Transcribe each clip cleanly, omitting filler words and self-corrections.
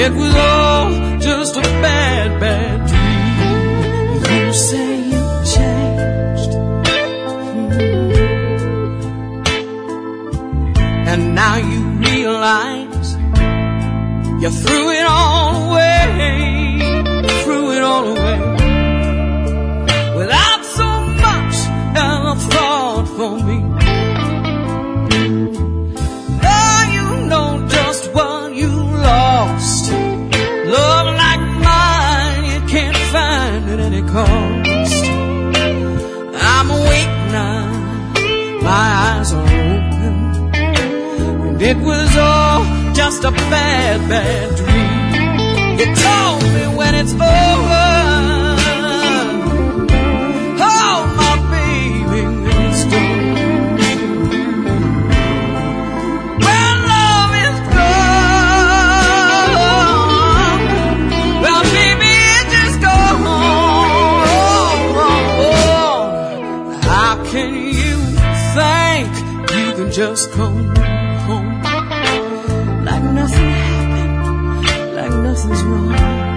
It was all just a bad, bad dream. You say you changed, and now you realize you threw it all away, threw it all away, without so much as a thought for me. Now you know just what you lost. Love like mine you can't find at any cost. I'm awake now, my eyes are open, and it was all just a bad, bad dream. You told me when it's over, oh my baby, when it's done. Well, love is gone. Well, baby, it just gone. How can you think you can just come home like nothing happened, like nothing's wrong?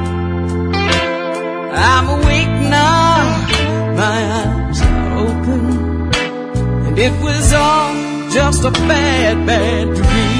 I'm awake now, my eyes are open, and it was all just a bad, bad dream.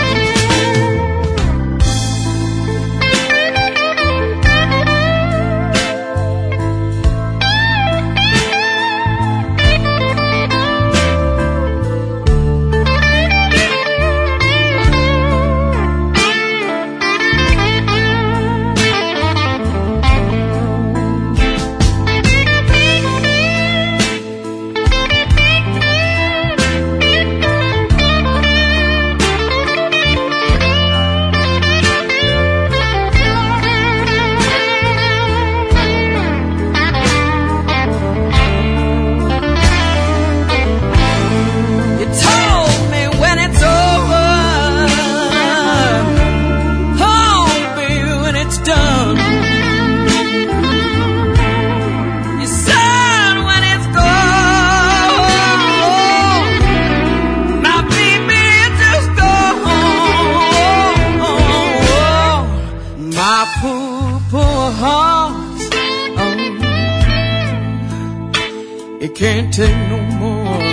It can't take no more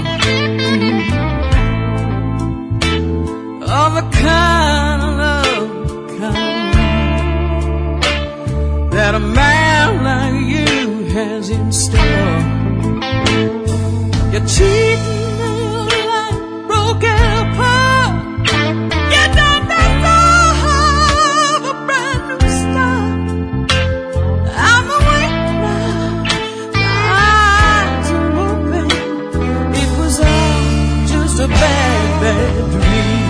of the kind of love, that a man like you has in store. You're cheating like broken apart. You don't deserve a brand new start. I'm awake now, my eyes are open. It was all just a bad, bad dream.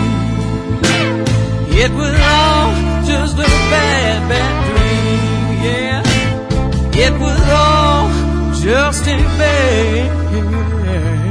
It was all just a bad, bad dream, yeah. It was all just a bad